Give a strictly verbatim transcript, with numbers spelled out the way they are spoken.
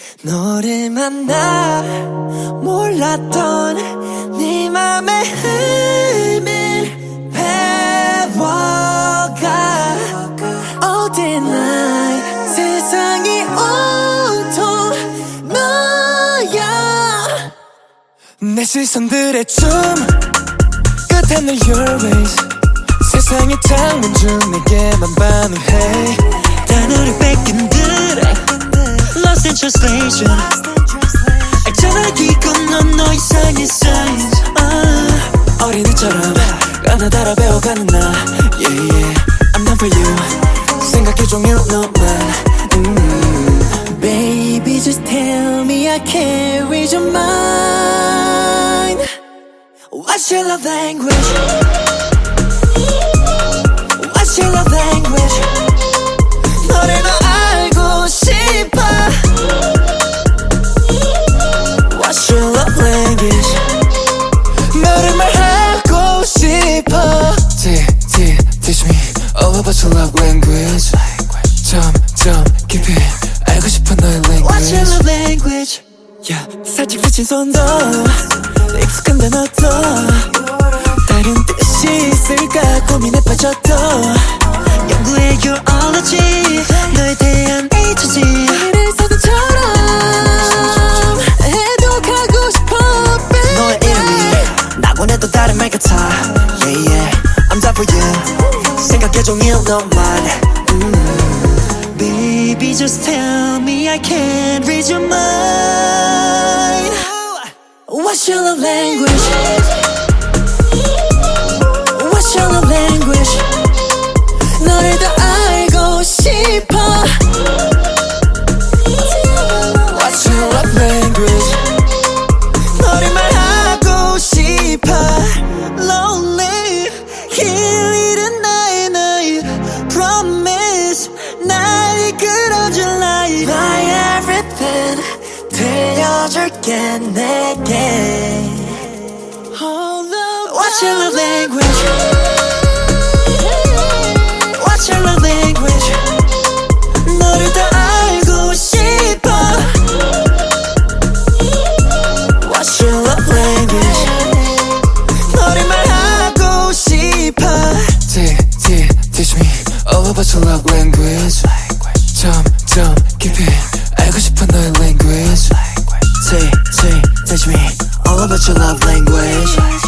너를 만나 몰랐던 네 맘의 힘을 배워가 All day night 세상이 온통 너야 내 시선들의 춤 끝에 늘 your ways 세상의 장면 중 내게만 반응해 단어를 뺏긴 듯 Lost in translation 알잖아 이건 넌 너 이상의 signs uh, 어린이처럼 가나다라 배워가는 나 Yeah yeah I'm down for you 생각해 종일 너만 mm. Baby just tell me I can't read your mind What's your love language? What's your love language? 너를 더 알고 싶어 What's your love language? 너를 말하고 싶어 T, T, teach me all about your love language 점점 깊이 알고 싶어 너의 language What's your love language? Yeah, 살짝 스친 손도 익숙한 단어도 다른 뜻이 있을까 고민에 빠져도 연구해 your ology 너에 대한 A to Z 오늘의 사진처럼 해독하고 싶어 baby 너의 이름이 나곤 해도 다른 말 같아 Yeah yeah I'm down for you 생각해 종일 너만 mm. Baby just tell me I can't read your mind What's your love language? What's your love language? 너를 더 알고 싶어 What's your love language? 너를 말하고 싶어 Lonely 길이른 나의 나의 Promise 날 이끌어줄 life My everything 들려줄게 내게 What's your love language? What's your love language? 너를 더 알고 싶어 What's your love language? 너를 말하고 싶어 T, T, teach me all about your love language 점점 깊이 알고 싶어 너의 language T, T, teach me all about your love language